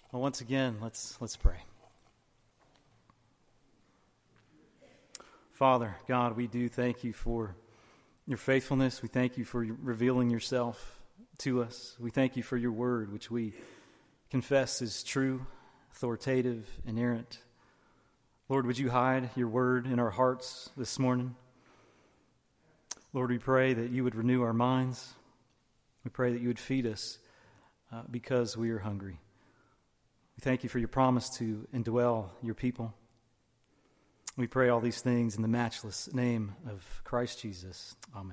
Well, once again, let's pray. Father, God, we do thank you for your faithfulness. We thank you for revealing yourself to us. We thank you for your word, which we confess is true, authoritative, inerrant. Lord, would you hide your word in our hearts this morning? Lord, we pray that you would renew our minds. We pray that you would feed us because we are hungry. We thank you for your promise to indwell your people. We pray all these things in the matchless name of Christ Jesus. Amen.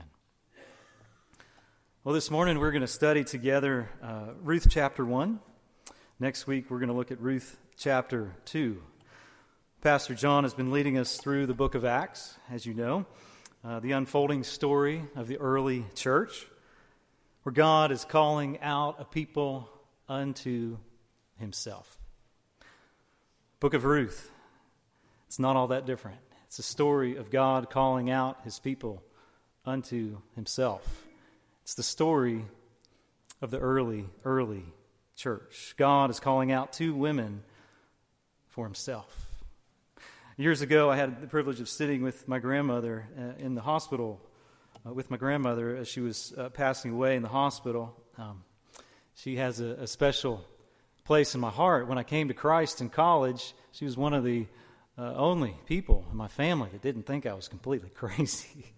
Well, this morning we're going to study together Ruth chapter 1. Next week we're going to look at Ruth chapter 2. Pastor John has been leading us through the book of Acts, as you know, the unfolding story of the early church, where God is calling out a people unto himself. Book of Ruth, it's not all that different. It's a story of God calling out his people unto himself. It's the story of the early church. God is calling out two women for himself. Years ago, I had the privilege of sitting with my grandmother in the hospital with my grandmother as she was passing away in the hospital. She has a special place in my heart. When I came to Christ in college, she was one of the only people in my family that didn't think I was completely crazy.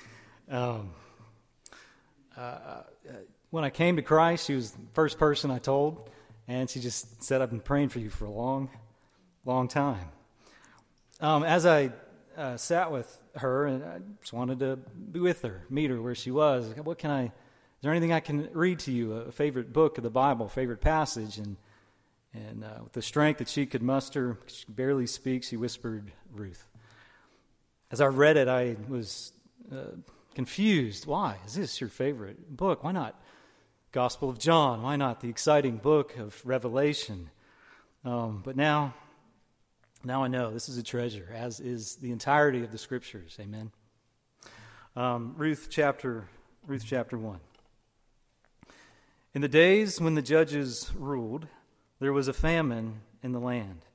When I came to Christ, she was the first person I told, and she just said, "I've been praying for you for a long time." As I sat with her, and I just wanted to be with her, meet her where she was. Is there anything I can read to you? A favorite book of the Bible, favorite passage? And with the strength that she could muster, she could barely speak, she whispered, "Ruth." As I read it, I was confused. Why? Is this your favorite book? Why not Gospel of John? Why not the exciting book of Revelation? But now I know this is a treasure, as is the entirety of the Scriptures. Amen. Ruth chapter 1. In the days when the judges ruled, there was a famine in the land.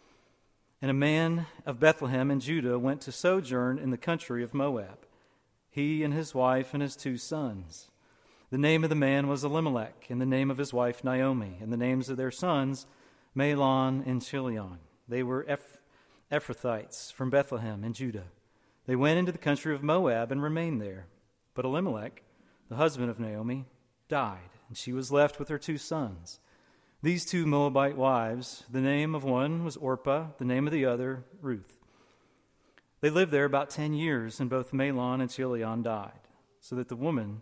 And a man of Bethlehem in Judah went to sojourn in the country of Moab, he and his wife and his 2 sons. The name of the man was Elimelech, and the name of his wife Naomi, and the names of their sons Mahlon and Chilion. They were Ephrathites from Bethlehem in Judah. They went into the country of Moab and remained there. But Elimelech, the husband of Naomi, died, and she was left with her 2 sons. These 2 Moabite wives, the name of one was Orpah, the name of the other Ruth. They lived there about 10 years, and both Mahlon and Chilion died, so that the woman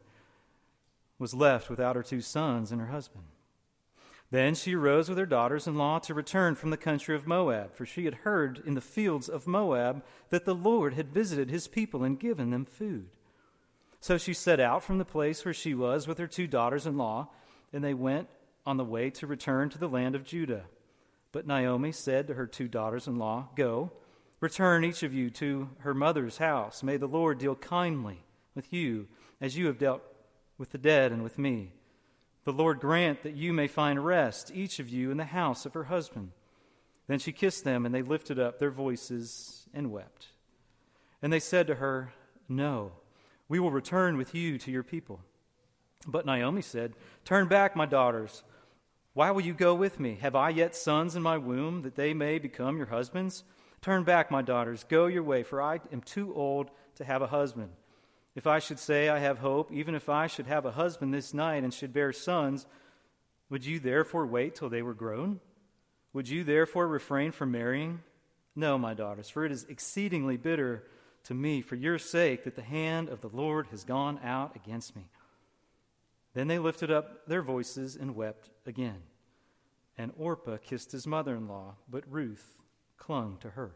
was left without her 2 sons and her husband. Then she arose with her daughters-in-law to return from the country of Moab, for she had heard in the fields of Moab that the Lord had visited his people and given them food. So she set out from the place where she was with her 2 daughters-in-law, and they went on the way to return to the land of Judah. But Naomi said to her 2 daughters-in-law, "Go, return each of you to her mother's house. May the Lord deal kindly with you, as you have dealt with the dead and with me. The Lord grant that you may find rest, each of you, in the house of her husband." Then she kissed them, and they lifted up their voices and wept. And they said to her, "No, we will return with you to your people." But Naomi said, "Turn back, my daughters. Why will you go with me? Have I yet sons in my womb, that they may become your husbands? Turn back, my daughters. Go your way, for I am too old to have a husband. If I should say I have hope, even if I should have a husband this night and should bear sons, would you therefore wait till they were grown? Would you therefore refrain from marrying? No, my daughters, for it is exceedingly bitter to me for your sake that the hand of the Lord has gone out against me." Then they lifted up their voices and wept again. And Orpah kissed his mother-in-law, but Ruth clung to her.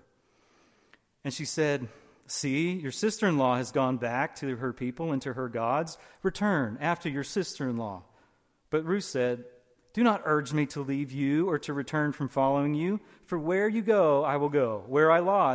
And she said, "See, your sister-in-law has gone back to her people and to her gods. Return after your sister-in-law." But Ruth said, "Do not urge me to leave you or to return from following you. For where you go, I will go. Where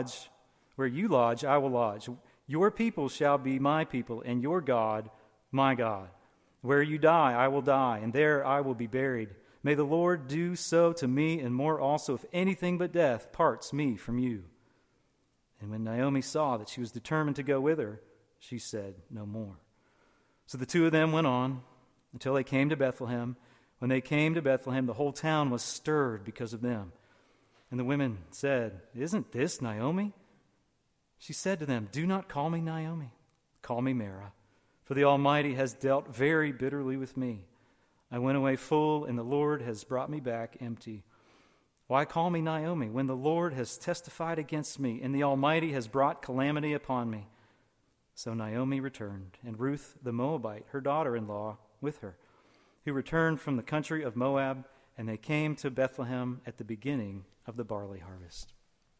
you lodge, I will lodge. Your people shall be my people, and your God, my God. Where you die, I will die, and there I will be buried. May the Lord do so to me and more also, if anything but death parts me from you." And when Naomi saw that she was determined to go with her, she said no more. So the two of them went on until they came to Bethlehem. When they came to Bethlehem, the whole town was stirred because of them. And the women said, "Isn't this Naomi?" She said to them, "Do not call me Naomi. Call me Mara, for the Almighty has dealt very bitterly with me. I went away full, and the Lord has brought me back empty. Why call me Naomi when the Lord has testified against me, and the Almighty has brought calamity upon me?" So Naomi returned, and Ruth the Moabite, her daughter-in-law, with her, who returned from the country of Moab, and they came to Bethlehem at the beginning of the barley harvest.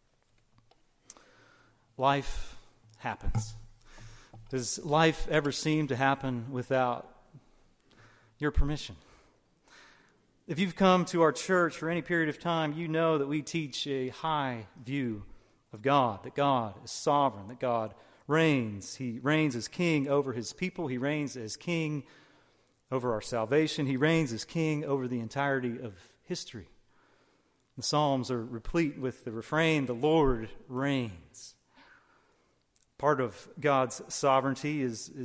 Life happens. Does life ever seem to happen without your permission? If you've come to our church for any period of time, you know that we teach a high view of God, that God is sovereign, that God reigns. He reigns as king over his people. He reigns as king over our salvation. He reigns as king over the entirety of history. The Psalms are replete with the refrain, "The Lord reigns." Part of God's sovereignty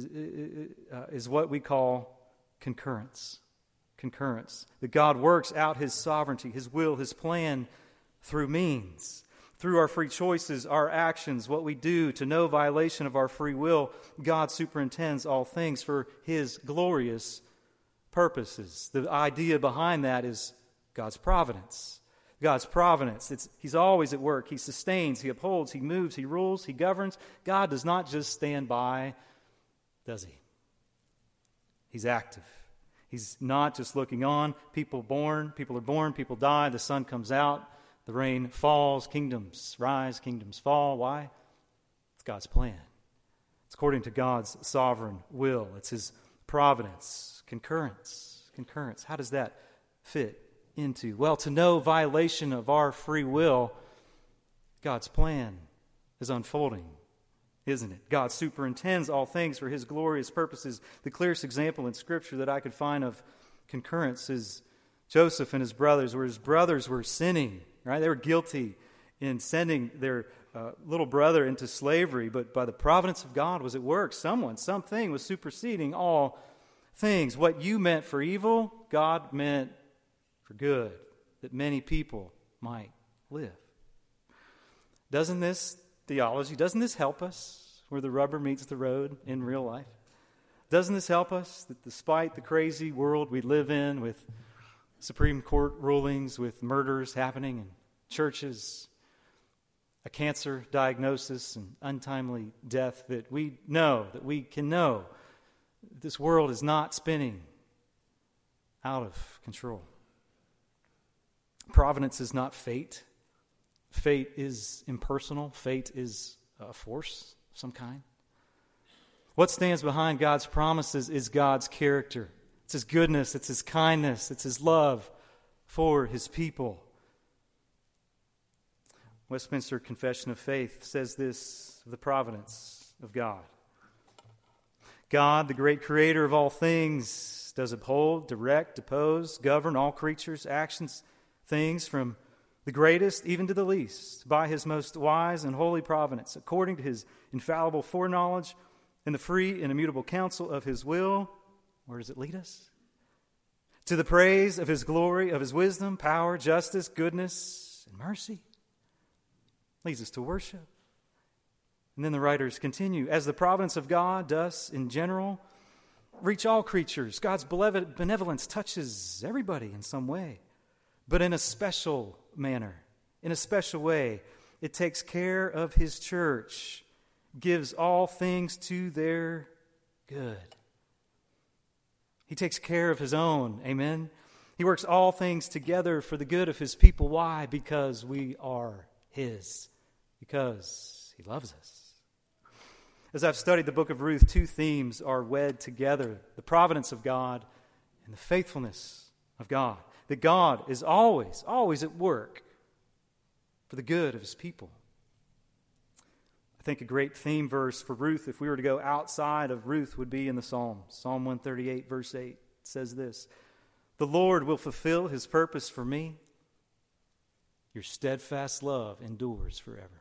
is what we call concurrence. Concurrence. That God works out his sovereignty, his will, his plan through means. Through our free choices, our actions, what we do to no violation of our free will, God superintends all things for his glorious purposes. The idea behind that is God's providence. God's providence. He's always at work. He sustains, he upholds, he moves, he rules, he governs. God does not just stand by, does he? He's active. He's not just looking on. People are born, people die, the sun comes out, the rain falls, kingdoms rise, kingdoms fall. Why? It's God's plan. It's according to God's sovereign will. It's his providence. Concurrence. How does that fit into? Well, to no violation of our free will, God's plan is unfolding, isn't it? God superintends all things for his glorious purposes. The clearest example in Scripture that I could find of concurrence is Joseph and his brothers, where his brothers were sinning, right? They were guilty in sending their little brother into slavery, but by the providence of God was at work. Something was superseding all things. What you meant for evil, God meant for good, that many people might live. Doesn't this help us where the rubber meets the road in real life? Doesn't this help us that despite the crazy world we live in, with Supreme Court rulings, with murders happening in churches, a cancer diagnosis and untimely death, that we can know this world is not spinning out of control? Providence is not fate. Fate is impersonal. Fate is a force of some kind. What stands behind God's promises is God's character. It's his goodness, it's his kindness, it's his love for his people. Westminster Confession of Faith says this of the providence of God. God, the great creator of all things, does uphold, direct, depose, govern all creatures, actions, things from the greatest even to the least, by his most wise and holy providence, according to his infallible foreknowledge and the free and immutable counsel of his will. Where does it lead us? To the praise of his glory, of his wisdom, power, justice, goodness, and mercy. Leads us to worship. And then the writers continue, as the providence of God does in general reach all creatures, God's benevolence touches everybody in some way. But in a special manner, in a special way, it takes care of his church, gives all things to their good. He takes care of his own, amen? He works all things together for the good of his people. Why? Because we are his, because he loves us. As I've studied the book of Ruth, two themes are wed together: the providence of God and the faithfulness of God. That God is always, always at work for the good of his people. I think a great theme verse for Ruth, if we were to go outside of Ruth, would be in the Psalms. Psalm 138, verse 8 says this: The Lord will fulfill his purpose for me. Your steadfast love endures forever.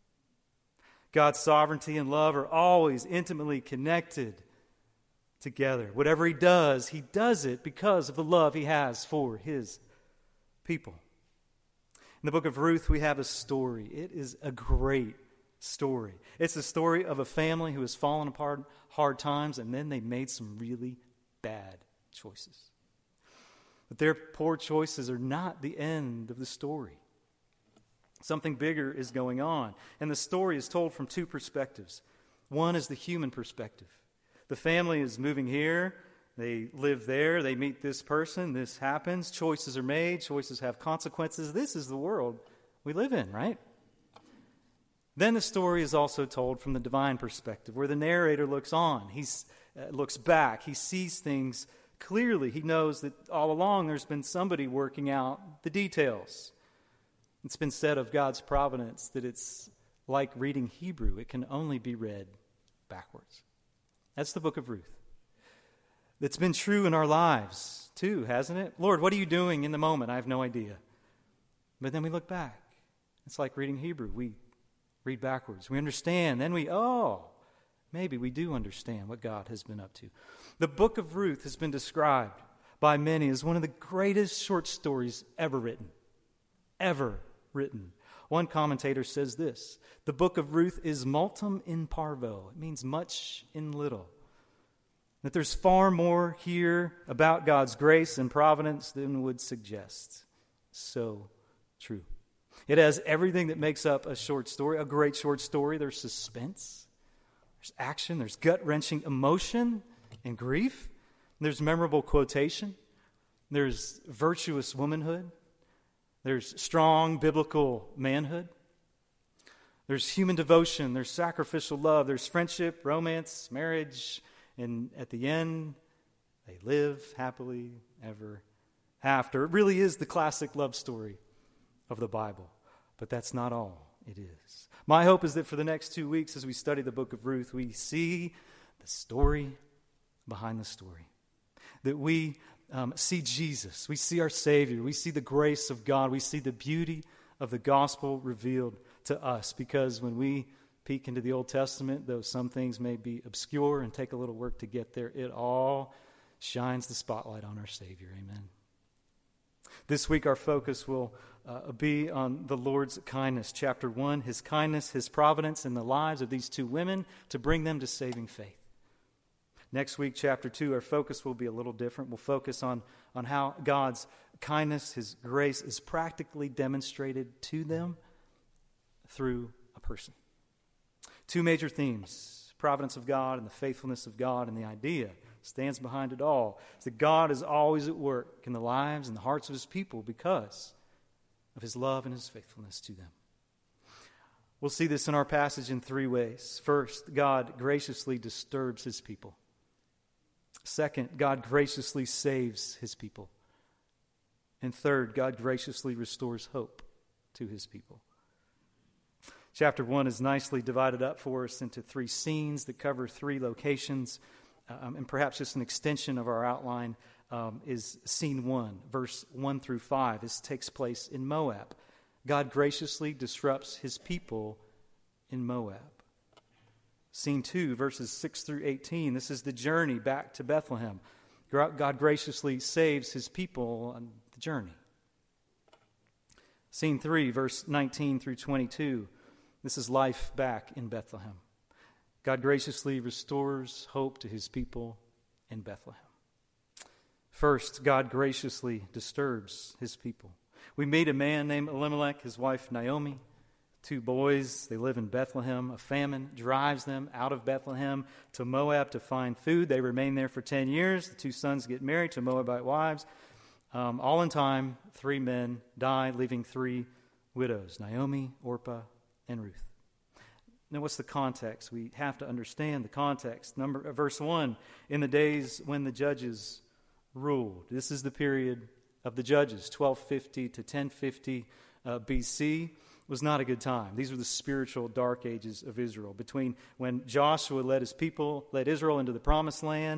God's sovereignty and love are always intimately connected together. Whatever he does it because of the love he has for his people. In the book of Ruth, we have a story. It is a great story. It's the story of a family who has fallen apart in hard times, and then they made some really bad choices. But their poor choices are not the end of the story. Something bigger is going on, and the story is told from two perspectives. One is the human perspective. The family is moving here, they live there, they meet this person, this happens, choices are made, choices have consequences. This is the world we live in, right? Then the story is also told from the divine perspective, where the narrator looks on, he looks back, he sees things clearly. He knows that all along there's been somebody working out the details. It's been said of God's providence that it's like reading Hebrew. It can only be read backwards. That's the book of Ruth. That's been true in our lives too, hasn't it? Lord, what are you doing in the moment? I have no idea. But then we look back. It's like reading Hebrew. We read backwards. We understand. Then maybe we do understand what God has been up to. The book of Ruth has been described by many as one of the greatest short stories ever written. Ever written. One commentator says this: the book of Ruth is multum in parvo. It means much in little. That there's far more here about God's grace and providence than would suggest. So true. It has everything that makes up a short story, a great short story. There's suspense, there's action, there's gut-wrenching emotion and grief. There's memorable quotation. There's virtuous womanhood. There's strong biblical manhood. There's human devotion. There's sacrificial love. There's friendship, romance, marriage. And at the end, they live happily ever after. It really is the classic love story of the Bible. But that's not all it is. My hope is that for the next 2 weeks, as we study the book of Ruth, we see the story behind the story. That we see Jesus. We see our Savior. We see the grace of God. We see the beauty of the gospel revealed to us. Because when we peek into the Old Testament, though some things may be obscure and take a little work to get there, it all shines the spotlight on our Savior. Amen. This week our focus will be on the Lord's kindness. Chapter 1, His kindness, His providence in the lives of these two women to bring them to saving faith. Next week, chapter 2, our focus will be a little different. We'll focus on how God's kindness, His grace, is practically demonstrated to them through a person. Two major themes: providence of God and the faithfulness of God, and the idea stands behind it all is that God is always at work in the lives and the hearts of His people because of His love and His faithfulness to them. We'll see this in our passage in three ways. First, God graciously disturbs His people. Second, God graciously saves His people. And third, God graciously restores hope to His people. Chapter 1 is nicely divided up for us into three scenes that cover three locations. And perhaps just an extension of our outline is scene 1, verse 1 through 5. This takes place in Moab. God graciously disrupts His people in Moab. Scene 2, verses 6 through 18. This is the journey back to Bethlehem. God graciously saves His people on the journey. Scene 3, verse 19 through 22. This is life back in Bethlehem. God graciously restores hope to His people in Bethlehem. First, God graciously disturbs His people. We meet a man named Elimelech, his wife Naomi, two boys. They live in Bethlehem. A famine drives them out of Bethlehem to Moab to find food. They remain there for 10 years. The two sons get married to Moabite wives. All in time, 3 men die, leaving 3 widows: Naomi, Orpah, and Ruth. Now, what's the context? We have to understand the context. Verse 1, in the days when the judges ruled. This is the period of the judges, 1250 to 1050 BC. Was not a good time. These were the spiritual dark ages of Israel. Between when Joshua led Israel into the promised land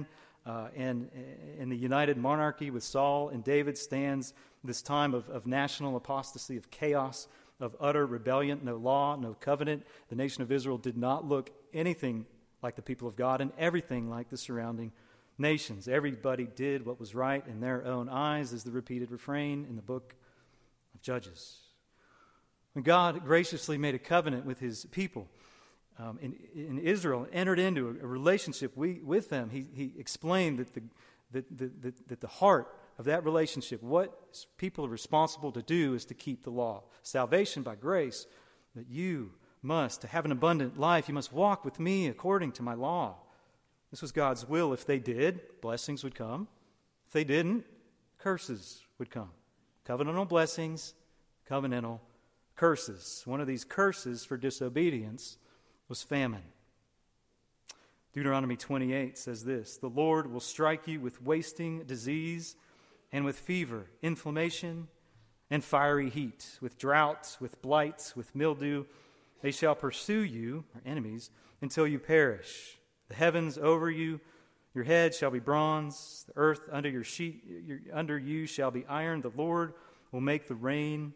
and in the united monarchy with Saul and David stands this time of national apostasy, of chaos, of utter rebellion, no law, no covenant. The nation of Israel did not look anything like the people of God and everything like the surrounding nations. Everybody did what was right in their own eyes, is the repeated refrain in the book of Judges. When God graciously made a covenant with his people in Israel, entered into a relationship with them, he explained that the heart of that relationship, what people are responsible to do, is to keep the law. Salvation by grace, that you must, to have an abundant life, you must walk with me according to my law. This was God's will. If they did, blessings would come. If they didn't, curses would come. Covenantal blessings, covenantal curses. One of these curses for disobedience was famine. Deuteronomy 28 says this: "The Lord will strike you with wasting disease and with fever, inflammation, and fiery heat, with droughts, with blights, with mildew. They shall pursue you," our enemies, "until you perish. The heavens over you, your head shall be bronze. The earth under under you shall be iron. The Lord will make the rain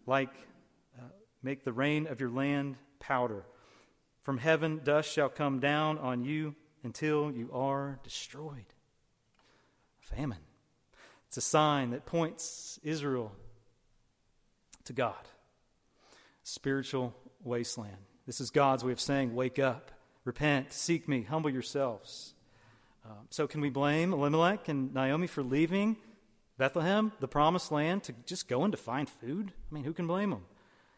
of your land powder. From heaven dust shall come down on you until you are destroyed." Famine. It's a sign that points Israel to God. Spiritual wasteland. This is God's way of saying, wake up, repent, seek me, humble yourselves. So can we blame Elimelech and Naomi for leaving Bethlehem, the promised land, to just go in to find food? I mean, who can blame them?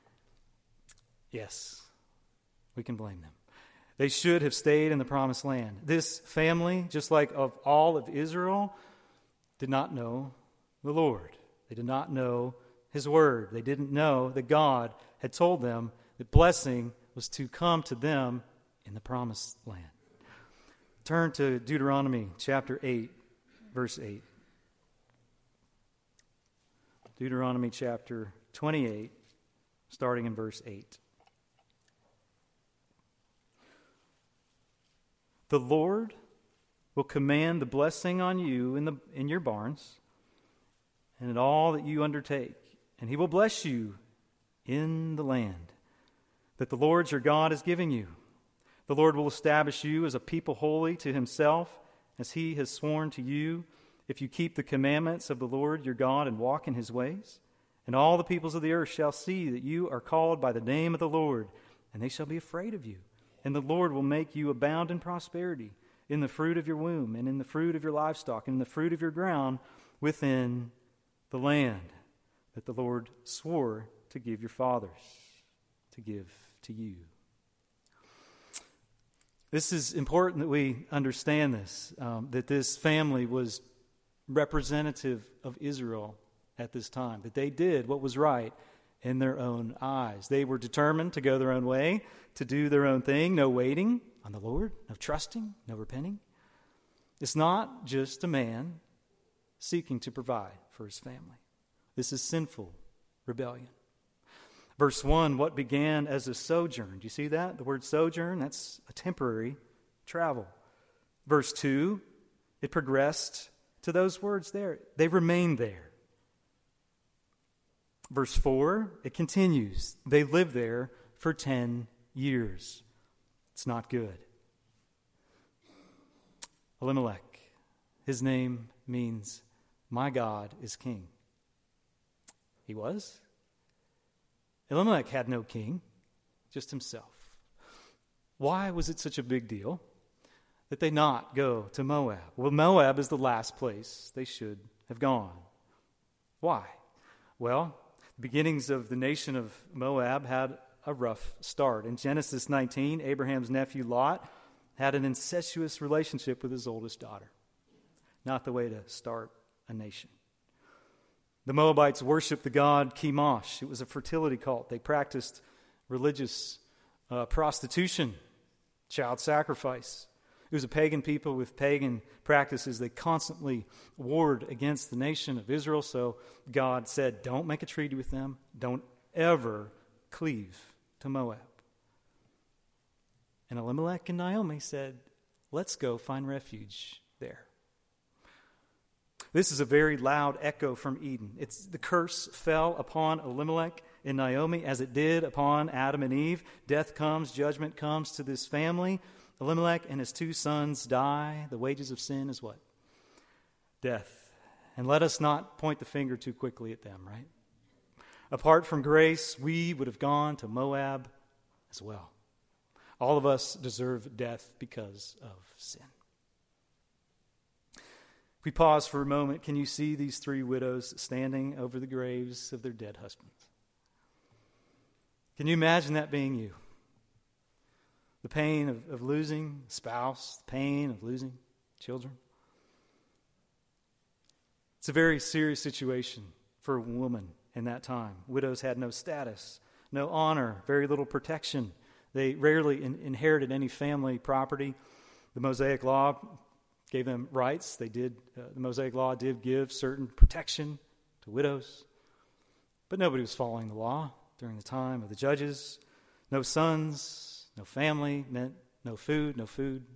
Yes, we can blame them. They should have stayed in the promised land. This family, just like of all of Israel, did not know the Lord. They did not know his word. They didn't know that God had told them that blessing was to come to them in the promised land. Turn to Deuteronomy chapter 8, verse 8. Deuteronomy chapter 28, starting in verse 8. "The Lord will command the blessing on you in your barns and in all that you undertake, and he will bless you in the land that the Lord your God is giving you. The Lord will establish you as a people holy to himself, as he has sworn to you, if you keep the commandments of the Lord your God and walk in his ways. And all the peoples of the earth shall see that you are called by the name of the Lord, and they shall be afraid of you. And the Lord will make you abound in prosperity, in the fruit of your womb, and in the fruit of your livestock, and in the fruit of your ground within the land that the Lord swore to give your fathers, to give to you." This is important that we understand this, that this family was representative of Israel at this time, that they did what was right in their own eyes. They were determined to go their own way, to do their own thing, no waiting on the Lord, no trusting, no repenting. It's not just a man seeking to provide for his family. This is sinful rebellion. Verse 1, what began as a sojourn. Do you see that? The word sojourn, that's a temporary travel. Verse 2, it progressed to those words there. They remained there. Verse 4, it continues. They lived there for 10 years. It's not good. Elimelech, his name means, "My God is king." He was. Elimelech had no king, just himself. Why was it such a big deal that they not go to Moab? Well, Moab is the last place they should have gone. Why? Well, the beginnings of the nation of Moab had a rough start. In Genesis 19, Abraham's nephew Lot had an incestuous relationship with his oldest daughter. Not the way to start a nation. The Moabites worshipped the god Chemosh. It was a fertility cult. They practiced religious prostitution, child sacrifice. It was a pagan people with pagan practices. They constantly warred against the nation of Israel. So God said, don't make a treaty with them. Don't ever cleave to Moab. And Elimelech and Naomi said, let's go find refuge there. This is a very loud echo from Eden. The curse fell upon Elimelech and Naomi as it did upon Adam and Eve. Death comes, judgment comes to this family. Elimelech and his 2 sons die. The wages of sin is what? Death. And let us not point the finger too quickly at them, right? Apart from grace, we would have gone to Moab as well. All of us deserve death because of sin. If we pause for a moment, can you see these 3 widows standing over the graves of their dead husbands? Can you imagine that being you? The pain of losing a spouse, the pain of losing children. It's a very serious situation for a woman in that time. Widows had no status, no honor, very little protection. They rarely inherited any family property. The Mosaic Law gave them rights. The Mosaic Law did give certain protection to widows. But nobody was following the law during the time of the judges. No sons, no family meant no food, no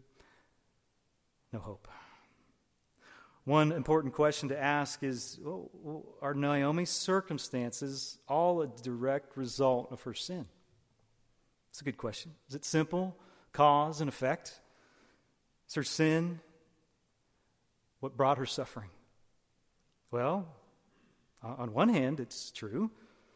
hope. One important question to ask is, are Naomi's circumstances all a direct result of her sin? It's a good question. Is it simple, cause and effect? Is her sin what brought her suffering? Well, on one hand, it's true.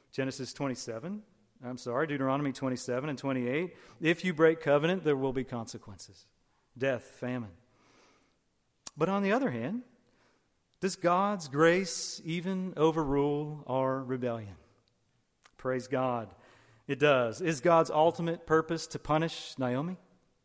Deuteronomy 27 and 28. If you break covenant, there will be consequences. Death, famine. But on the other hand, does God's grace even overrule our rebellion? Praise God. It does. Is God's ultimate purpose to punish Naomi?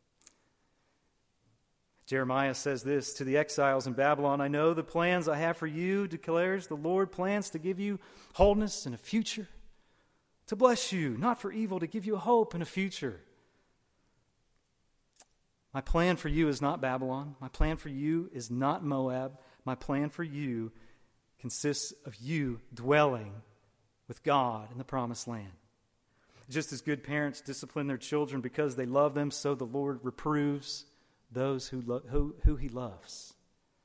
Jeremiah says this to the exiles in Babylon, I know the plans I have for you, declares the Lord, plans to give you wholeness and a future, to bless you, not for evil, to give you a hope and a future. My plan for you is not Babylon. My plan for you is not Moab. My plan for you consists of you dwelling with God in the promised land. Just as good parents discipline their children because they love them, so the Lord reproves those who He loves.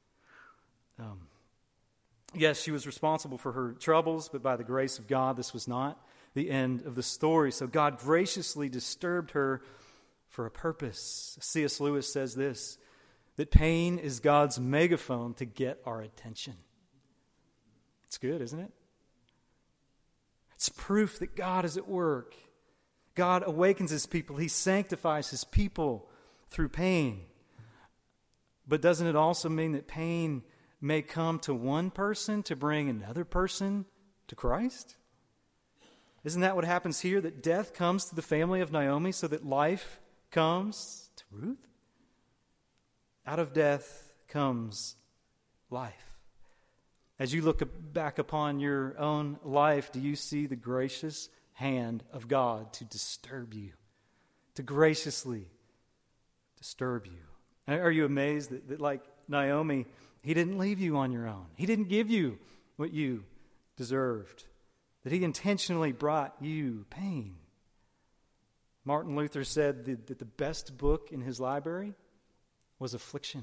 Yes, she was responsible for her troubles, but by the grace of God, this was not the end of the story. So God graciously disturbed her for a purpose. C.S. Lewis says this, that pain is God's megaphone to get our attention. It's good, isn't it? It's proof that God is at work. God awakens His people. He sanctifies His people through pain. But doesn't it also mean that pain may come to one person to bring another person to Christ? Isn't that what happens here? That death comes to the family of Naomi so that life comes to Ruth? Out of death comes life. As you look back upon your own life, do you see the gracious hand of God to disturb you, to graciously disturb you? Are you amazed that like Naomi, He didn't leave you on your own. He didn't give you what you deserved, that He intentionally brought you pain. Martin Luther said that the best book in his library was affliction.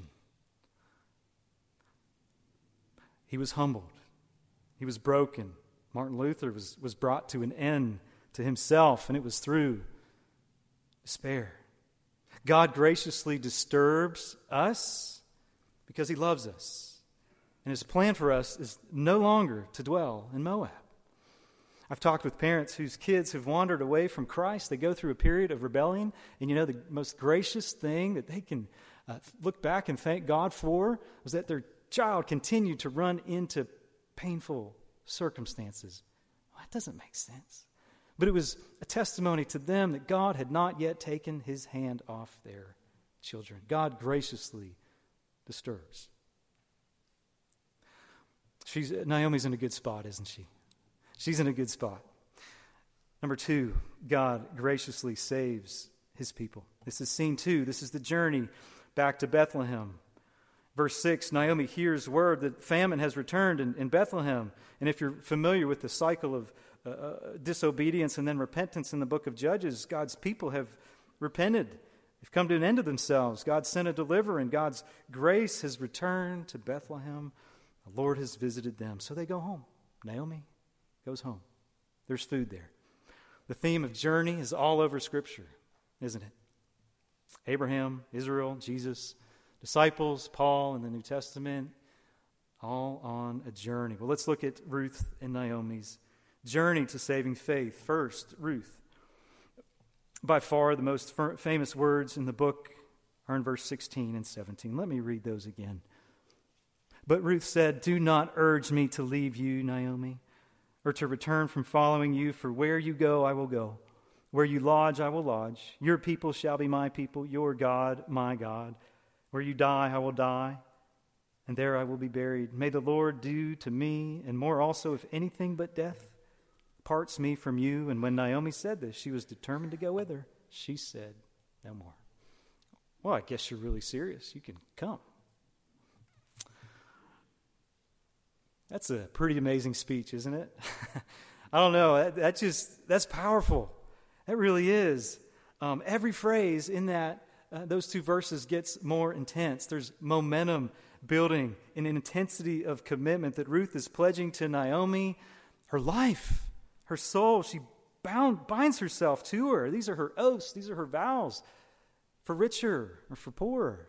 He was humbled. He was broken. Martin Luther was brought to an end to himself, and it was through despair. God graciously disturbs us because He loves us. And His plan for us is no longer to dwell in Moab. I've talked with parents whose kids have wandered away from Christ. They go through a period of rebellion. And you know, the most gracious thing that they can look back and thank God for was that their child continued to run into painful circumstances. Well, that doesn't make sense. But it was a testimony to them that God had not yet taken His hand off their children. God graciously disturbs. Naomi's in a good spot, isn't she? She's in a good spot. Number 2, God graciously saves His people. This is scene 2. This is the journey back to Bethlehem. Verse 6, Naomi hears word that famine has returned in Bethlehem. And if you're familiar with the cycle of disobedience and then repentance in the book of Judges, God's people have repented. They've come to an end of themselves. God sent a deliverer, and God's grace has returned to Bethlehem The Lord has visited them. So they go home. Naomi goes home. There's food there. The theme of journey is all over Scripture, isn't it? Abraham, Israel, Jesus, disciples, Paul in the New Testament, all on a journey. Well, let's look at Ruth and Naomi's journey to saving faith. First, Ruth. By far the most famous words in the book are in verse 16 and 17. Let me read those again. But Ruth said, "Do not urge me to leave you, Naomi, or to return from following you, for where you go, I will go. Where you lodge, I will lodge. Your people shall be my people, your God, my God. Where you die, I will die, and there I will be buried. May the Lord do to me, and more also, if anything but death parts me from you." And when Naomi said this, she was determined to go with her. She said, "No more." Well, I guess you're really serious. You can come. That's a pretty amazing speech, isn't it? I don't know. That's powerful. That really is. Every phrase in that those two verses gets more intense. There's momentum building, an intensity of commitment that Ruth is pledging to Naomi, her life, her soul. She binds herself to her. These are her oaths. These are her vows, for richer or for poorer.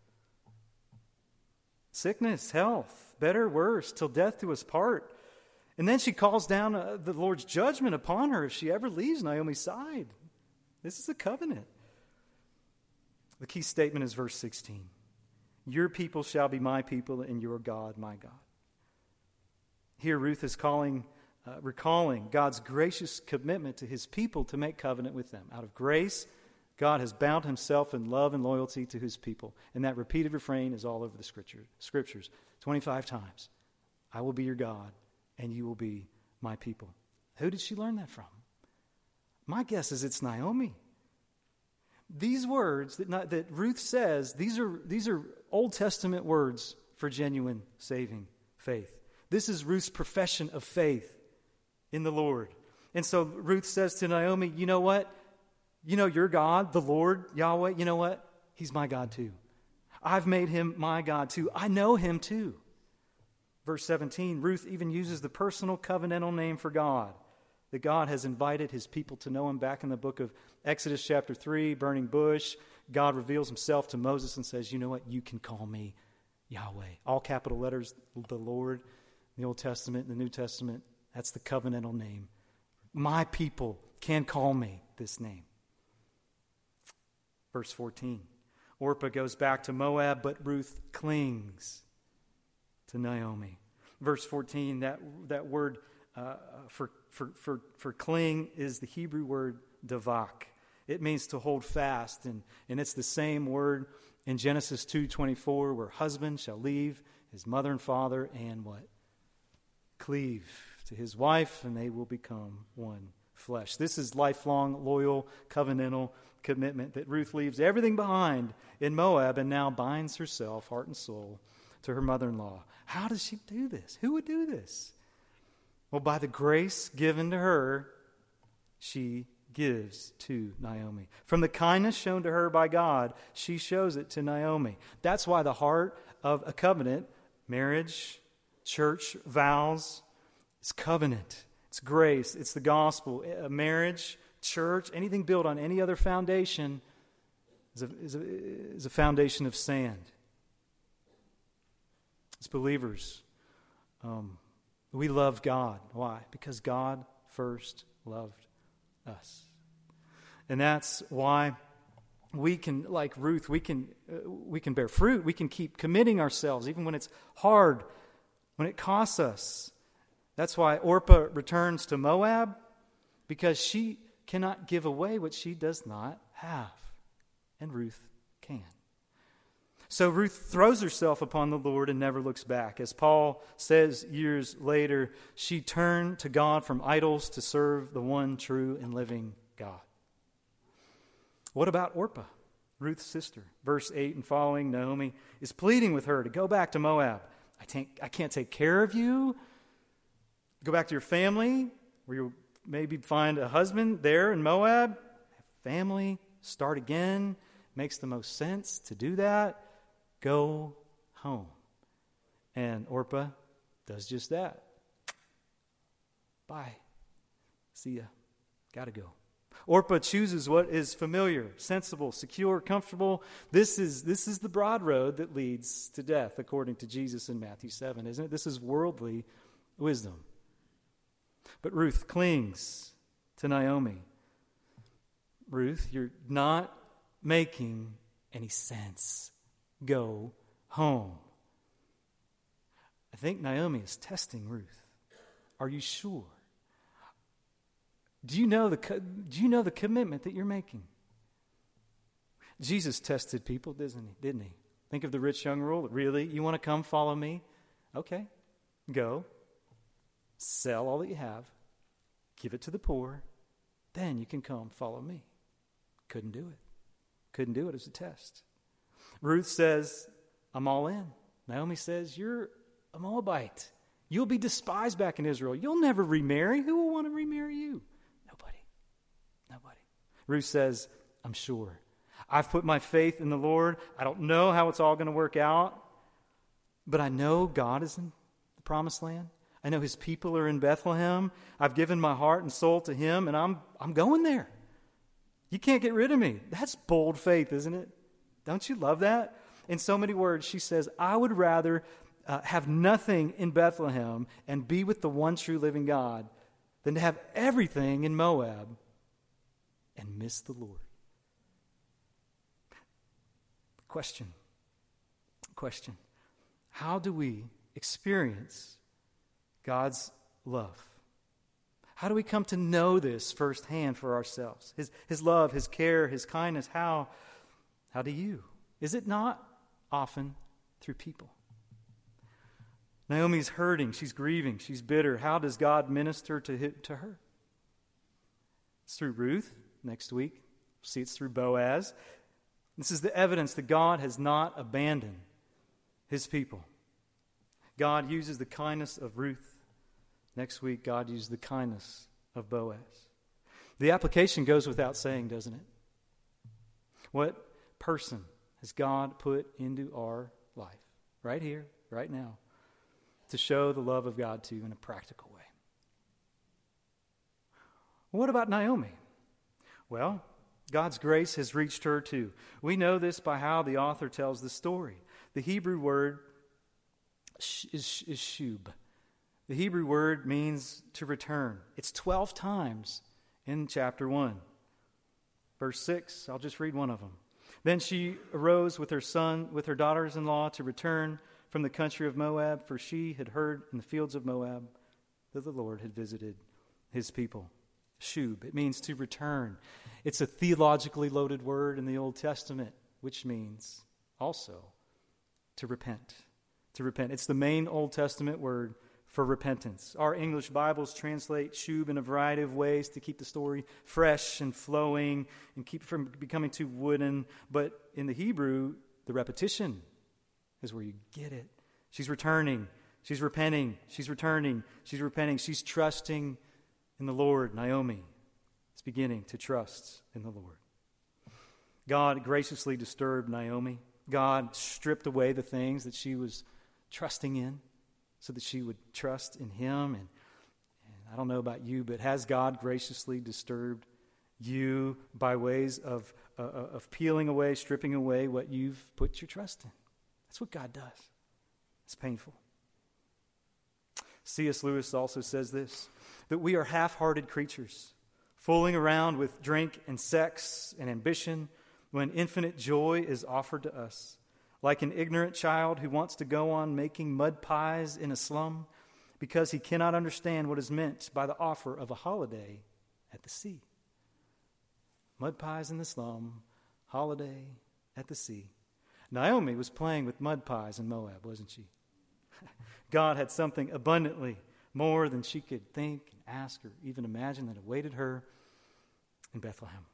Sickness, health, better, worse, till death do us part. And then she calls down the Lord's judgment upon her if she ever leaves Naomi's side. This is a covenant. The key statement is verse 16. Your people shall be my people, and your God, my God. Here Ruth is recalling God's gracious commitment to his people to make covenant with them. Out of grace, God has bound himself in love and loyalty to his people. And that repeated refrain is all over the scriptures. 25 times. I will be your God, and you will be my people. Who did she learn that from? My guess is it's Naomi. These words that Ruth says, these are Old Testament words for genuine saving faith. This is Ruth's profession of faith in the Lord. And so Ruth says to Naomi, you know what? You know your God, the Lord, Yahweh, you know what? He's my God too. I've made him my God too. I know him too. Verse 17, Ruth even uses the personal covenantal name for God, that God has invited his people to know him. Back in the book of Exodus chapter 3, burning bush, God reveals himself to Moses and says, you know what? You can call me Yahweh. All capital letters, the Lord, in the Old Testament, in the New Testament, that's the covenantal name. My people can call me this name. Verse 14, Orpah goes back to Moab, but Ruth clings to Naomi. Verse 14, that word for cling is the Hebrew word davak. It means to hold fast, and it's the same word in Genesis 2:24, where husband shall leave his mother and father and what? Cleave to his wife, and they will become one flesh. This is lifelong, loyal, covenantal commitment that Ruth leaves everything behind in Moab and now binds herself, heart and soul, to her mother-in-law. How does she do this? Who would do this? Well, by the grace given to her, she gives to Naomi. From the kindness shown to her by God, she shows it to Naomi. That's why the heart of a covenant, marriage, church, vows, is covenant. It's grace. It's the gospel. A marriage, church, anything built on any other foundation is a foundation of sand. As believers, we love God. Why? Because God first loved us. And that's why we can, like Ruth, we can bear fruit. We can keep committing ourselves, even when it's hard, when it costs us. That's why Orpah returns to Moab, because she cannot give away what she does not have. And Ruth can. So Ruth throws herself upon the Lord and never looks back. As Paul says years later, she turned to God from idols to serve the one true and living God. What about Orpah, Ruth's sister? Verse 8 and following, Naomi is pleading with her to go back to Moab. I can't take care of you. Go back to your family, where you maybe find a husband there in Moab. Have family, start again. Makes the most sense to do that. Go home. And Orpah does just that. Bye. See ya. Gotta go. Orpah chooses what is familiar, sensible, secure, comfortable. This is the broad road that leads to death, according to Jesus in Matthew 7, isn't it? This is worldly wisdom. But Ruth clings to Naomi. Ruth, you're not making any sense. Go home. I think Naomi is testing Ruth. Are you sure? Do you know the commitment that you're making? Jesus tested people, didn't he? Think of the rich young ruler. Really? You want to come follow me? Okay. Go. Sell all that you have. Give it to the poor. Then you can come follow me. Couldn't do it. Couldn't do it as a test. Ruth says, I'm all in. Naomi says, you're a Moabite. You'll be despised back in Israel. You'll never remarry. Who will want to remarry you? Nobody. Ruth says, I'm sure. I've put my faith in the Lord. I don't know how it's all going to work out, but I know God is in the promised land. I know his people are in Bethlehem. I've given my heart and soul to him, and I'm going there. You can't get rid of me. That's bold faith, isn't it? Don't you love that? In so many words, she says, I would rather have nothing in Bethlehem and be with the one true living God than to have everything in Moab and miss the Lord. Question. How do we experience God's love? How do we come to know this firsthand for ourselves? His love, his care, his kindness. How do you? Is it not often through people? Naomi's hurting. She's grieving. She's bitter. How does God minister to her? It's through Ruth. Next week, we'll see it's through Boaz. This is the evidence that God has not abandoned his people. God uses the kindness of Ruth. Next week, God used the kindness of Boaz. The application goes without saying, doesn't it? What person has God put into our life, right here, right now, to show the love of God to in a practical way? What about Naomi? Well, God's grace has reached her too. We know this by how the author tells the story. The Hebrew word is shub. The Hebrew word means to return. It's 12 times in chapter 1. Verse 6, I'll just read one of them. Then she arose with her daughters-in-law to return from the country of Moab, for she had heard in the fields of Moab that the Lord had visited his people. Shub, it means to return. It's a theologically loaded word in the Old Testament, which means also to repent. To repent. It's the main Old Testament word for repentance. Our English Bibles translate shub in a variety of ways to keep the story fresh and flowing and keep it from becoming too wooden. But in the Hebrew, the repetition is where you get it. She's returning. She's repenting. She's returning. She's repenting. She's trusting in the Lord. Naomi is beginning to trust in the Lord. God graciously disturbed Naomi. God stripped away the things that she was trusting in so that she would trust in him. And I don't know about you, but has God graciously disturbed you by ways of peeling away, stripping away what you've put your trust in? That's what God does. It's painful. C.S. Lewis also says this, that we are half-hearted creatures, fooling around with drink and sex and ambition when infinite joy is offered to us, like an ignorant child who wants to go on making mud pies in a slum because he cannot understand what is meant by the offer of a holiday at the sea. Mud pies in the slum, holiday at the sea. Naomi was playing with mud pies in Moab, wasn't she? God had something abundantly more than she could think and ask or even imagine that awaited her in Bethlehem.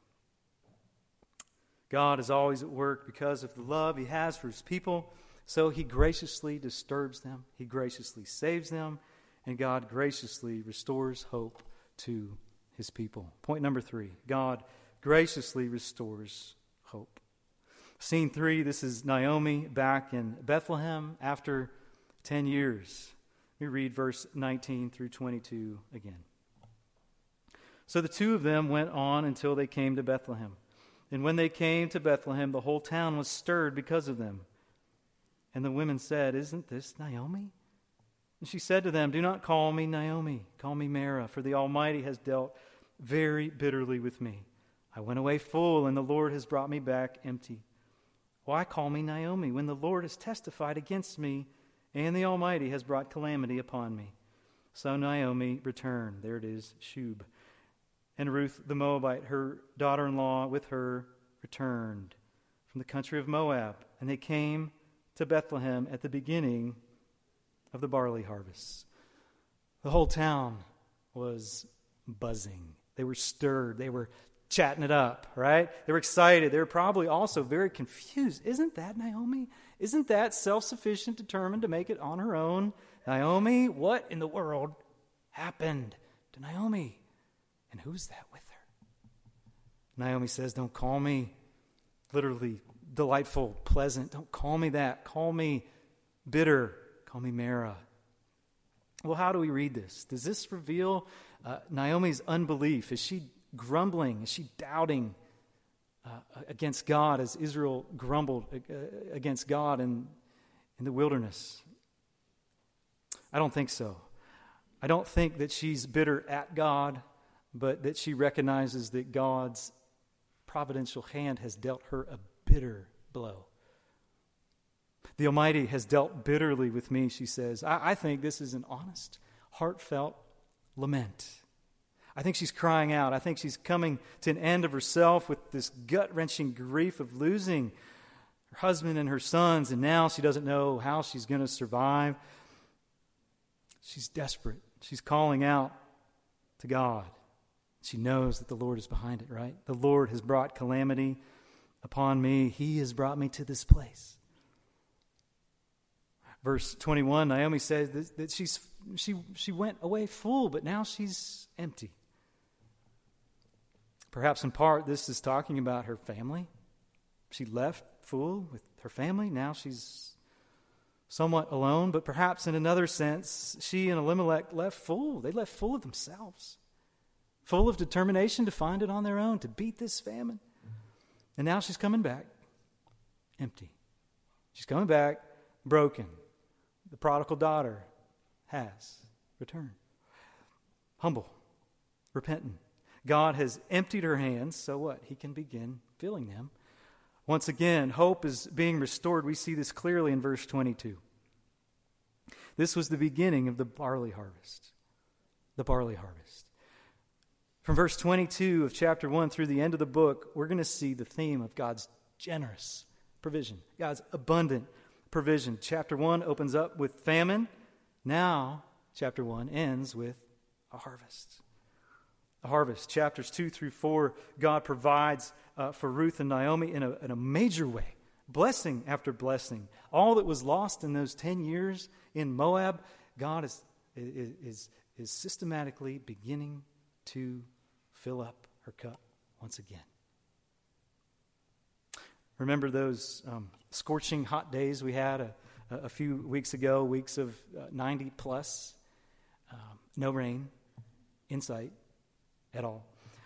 God is always at work because of the love he has for his people, so he graciously disturbs them, he graciously saves them, and God graciously restores hope to his people. Point number 3, God graciously restores hope. Scene 3, this is Naomi back in Bethlehem after 10 years. We read verse 19 through 22 again. So the two of them went on until they came to Bethlehem. And when they came to Bethlehem, the whole town was stirred because of them. And the women said, "Isn't this Naomi?" And she said to them, "Do not call me Naomi, call me Mara, for the Almighty has dealt very bitterly with me. I went away full, and the Lord has brought me back empty. Why call me Naomi, when the Lord has testified against me, and the Almighty has brought calamity upon me?" So Naomi returned. There it is, Shub. And Ruth the Moabite, her daughter-in-law, with her returned from the country of Moab. And they came to Bethlehem at the beginning of the barley harvest. The whole town was buzzing. They were stirred. They were chatting it up, right? They were excited. They were probably also very confused. Isn't that Naomi? Isn't that self-sufficient, determined to make it on her own? Naomi, what in the world happened to Naomi? And who's that with her? Naomi says, "Don't call me," literally delightful, pleasant. "Don't call me that. Call me bitter. Call me Mara." Well, how do we read this? Does this reveal Naomi's unbelief? Is she grumbling? Is she doubting against God as Israel grumbled against God in the wilderness? I don't think so. I don't think that she's bitter at God, but that she recognizes that God's providential hand has dealt her a bitter blow. The Almighty has dealt bitterly with me, she says. I think this is an honest, heartfelt lament. I think she's crying out. I think she's coming to an end of herself with this gut-wrenching grief of losing her husband and her sons, and now she doesn't know how she's going to survive. She's desperate. She's calling out to God. She knows that the Lord is behind it, right? The Lord has brought calamity upon me. He has brought me to this place. Verse 21, Naomi says that she went away full, but now she's empty. Perhaps in part this is talking about her family. She left full with her family. Now she's somewhat alone, but perhaps in another sense, she and Elimelech left full. They left full of themselves, full of determination to find it on their own, to beat this famine. And now she's coming back empty. She's coming back broken. The prodigal daughter has returned. Humble, repentant. God has emptied her hands, so what? He can begin filling them. Once again, hope is being restored. We see this clearly in verse 22. This was the beginning of the barley harvest. The barley harvest. From verse 22 of chapter 1 through the end of the book, we're going to see the theme of God's generous provision, God's abundant provision. Chapter 1 opens up with famine. Now, chapter 1 ends with a harvest. A harvest. Chapters 2 through 4, God provides for Ruth and Naomi in a major way. Blessing after blessing. All that was lost in those 10 years in Moab, God is systematically beginning to fill up her cup once again. Remember those scorching hot days we had a few weeks ago, weeks of 90 plus, no rain in sight at all.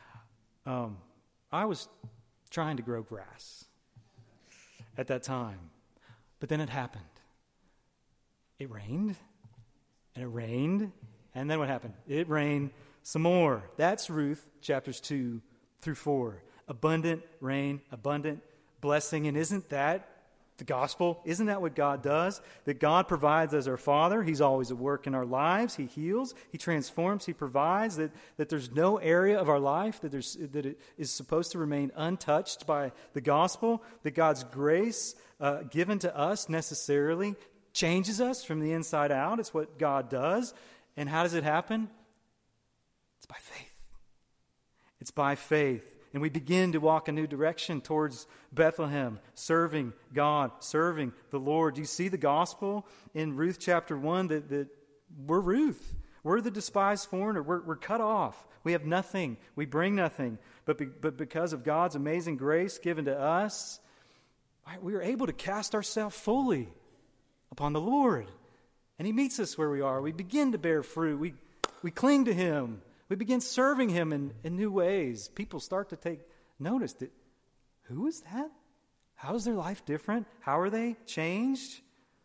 I was trying to grow grass at that time, but then it happened. It rained, and it rained, and then what happened? It rained some more. That's Ruth, chapters 2 through 4. Abundant rain, abundant blessing. And isn't that the gospel? Isn't that what God does? That God provides as our Father. He's always at work in our lives. He heals. He transforms. He provides. That there's no area of our life that it is supposed to remain untouched by the gospel. That God's grace given to us necessarily changes us from the inside out. It's what God does. And how does it happen? It's by faith. It's by faith. And we begin to walk a new direction towards Bethlehem, serving God, serving the Lord. Do you see the gospel in Ruth chapter 1 that we're Ruth? We're the despised foreigner. We're cut off. We have nothing. We bring nothing. But because of God's amazing grace given to us, we are able to cast ourselves fully upon the Lord. And he meets us where we are. We begin to bear fruit. We cling to him. We begin serving him in new ways. People start to take notice that, who is that? How is their life different? How are they changed?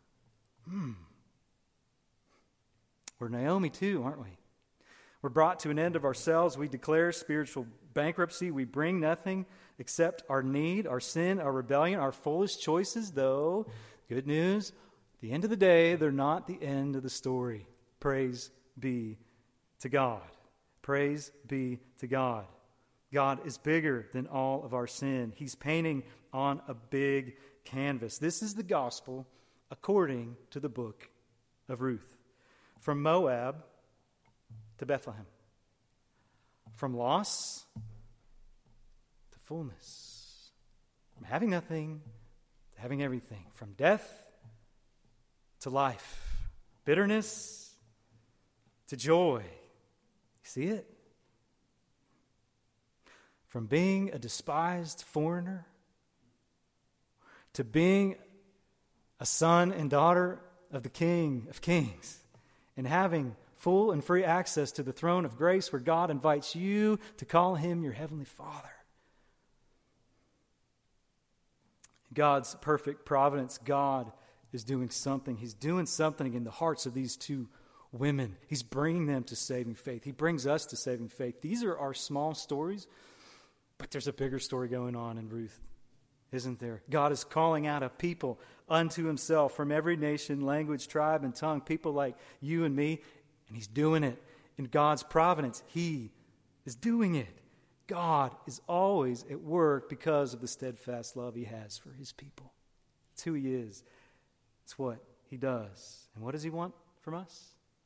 We're Naomi too, aren't we? We're brought to an end of ourselves. We declare spiritual bankruptcy. We bring nothing except our need, our sin, our rebellion, our foolish choices, though, good news, at the end of the day, they're not the end of the story. Praise be to God. Praise be to God. God is bigger than all of our sin. He's painting on a big canvas. This is the gospel according to the book of Ruth. From Moab to Bethlehem. From loss to fullness. From having nothing to having everything. From death to life. Bitterness to joy. You see it? From being a despised foreigner to being a son and daughter of the King of Kings and having full and free access to the throne of grace where God invites you to call him your heavenly Father. God's perfect providence, God is doing something. He's doing something in the hearts of these two women. He's bringing them to saving faith. He brings us to saving faith. These are our small stories, but there's a bigger story going on in Ruth, isn't there? God is calling out a people unto himself from every nation, language, tribe, and tongue, people like you and me, and he's doing it in God's providence. He is doing it. God is always at work because of the steadfast love he has for his people. It's who he is. It's what he does. And what does he want from us?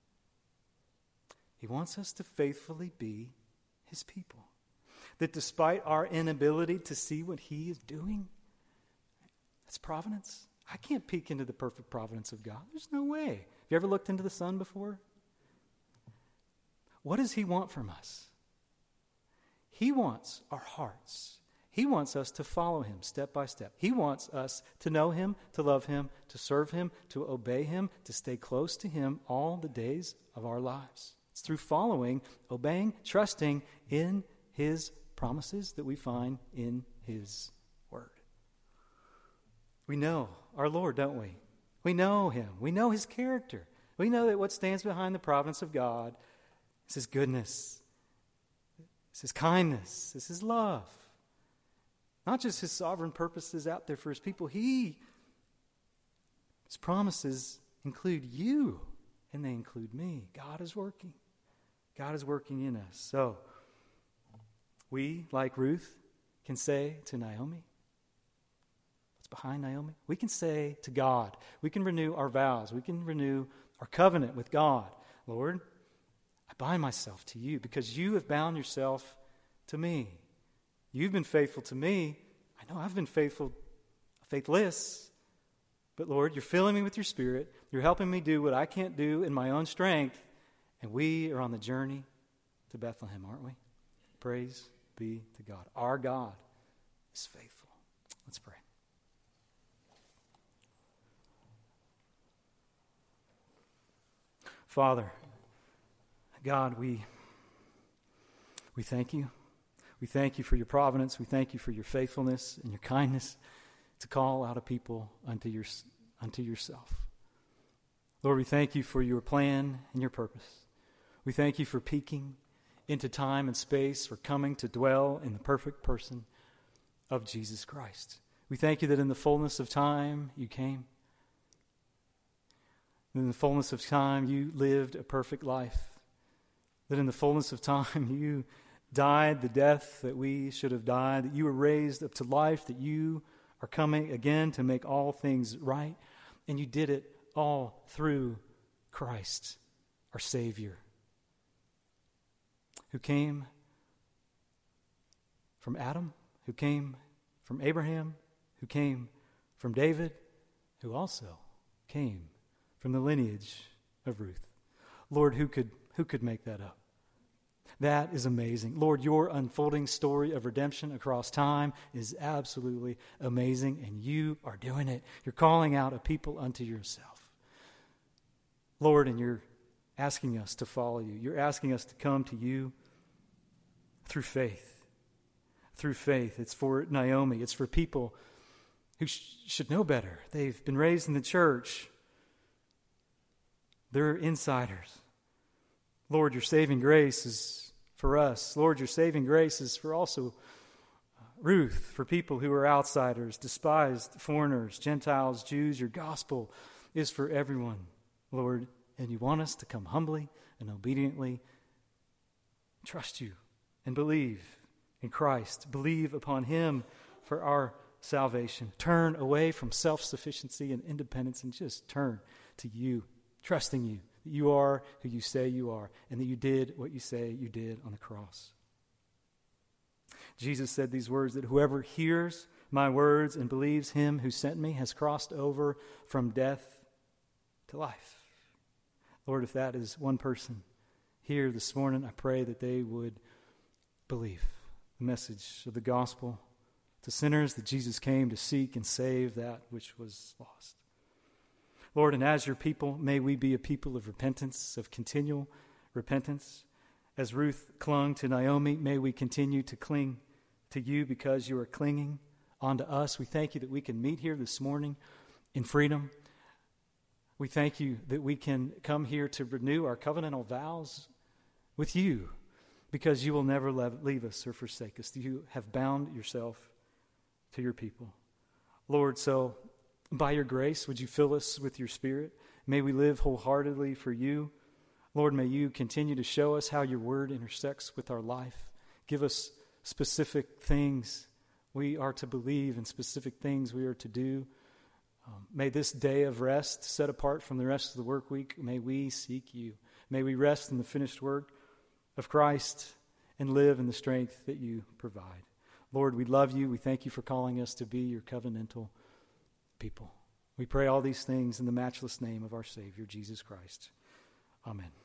He wants us to faithfully be his people. That despite our inability to see what he is doing, that's providence. I can't peek into the perfect providence of God. There's no way. Have you ever looked into the sun before? What does he want from us? He wants our hearts. He wants us to follow him step by step. He wants us to know him, to love him, to serve him, to obey him, to stay close to him all the days of our lives. It's through following, obeying, trusting in his promises that we find in his word. We know our Lord, don't we? We know him. We know his character. We know that what stands behind the providence of God is his goodness, it's his kindness, it's his love. Not just his sovereign purposes out there for his people. His promises include you, and they include me. God is working. God is working in us. So, we, like Ruth, can say to Naomi, what's behind Naomi? We can say to God, we can renew our vows, we can renew our covenant with God. Lord, I bind myself to you because you have bound yourself to me. You've been faithful to me. I know I've been faithless. But Lord, you're filling me with your Spirit. You're helping me do what I can't do in my own strength. And we are on the journey to Bethlehem, aren't we? Praise be to God. Our God is faithful. Let's pray. Father, God, we thank you. We thank you for your providence. We thank you for your faithfulness and your kindness to call out a people unto yourself. Lord, we thank you for your plan and your purpose. We thank you for peeking into time and space, for coming to dwell in the perfect person of Jesus Christ. We thank you that in the fullness of time you came. In the fullness of time you lived a perfect life. That in the fullness of time you died the death that we should have died, that you were raised up to life, that you are coming again to make all things right, and you did it all through Christ, our Savior, who came from Adam, who came from Abraham, who came from David, who also came from the lineage of Ruth. Lord, who could make that up? That is amazing. Lord, your unfolding story of redemption across time is absolutely amazing, and you are doing it. You're calling out a people unto yourself. Lord, and you're asking us to follow you. You're asking us to come to you through faith. Through faith. It's for Naomi. It's for people who should know better. They've been raised in the church. They're insiders. Lord, your saving grace is for us. Lord, your saving grace is for also Ruth, for people who are outsiders, despised, foreigners, Gentiles, Jews. Your gospel is for everyone, Lord, and you want us to come humbly and obediently, trust you and believe in Christ. Believe upon him for our salvation. Turn away from self-sufficiency and independence and just turn to you, trusting you, that you are who you say you are, and that you did what you say you did on the cross. Jesus said these words, that whoever hears my words and believes him who sent me has crossed over from death to life. Lord, if that is one person here this morning, I pray that they would believe the message of the gospel to sinners, that Jesus came to seek and save that which was lost. Lord, and as your people, may we be a people of repentance, of continual repentance. As Ruth clung to Naomi, may we continue to cling to you because you are clinging onto us. We thank you that we can meet here this morning in freedom. We thank you that we can come here to renew our covenantal vows with you because you will never leave us or forsake us. You have bound yourself to your people. Lord, so by your grace, would you fill us with your Spirit? May we live wholeheartedly for you. Lord, may you continue to show us how your word intersects with our life. Give us specific things we are to believe and specific things we are to do. May this day of rest, set apart from the rest of the work week, may we seek you. May we rest in the finished work of Christ and live in the strength that you provide. Lord, we love you. We thank you for calling us to be your covenantal people. We pray all these things in the matchless name of our Savior, Jesus Christ. Amen.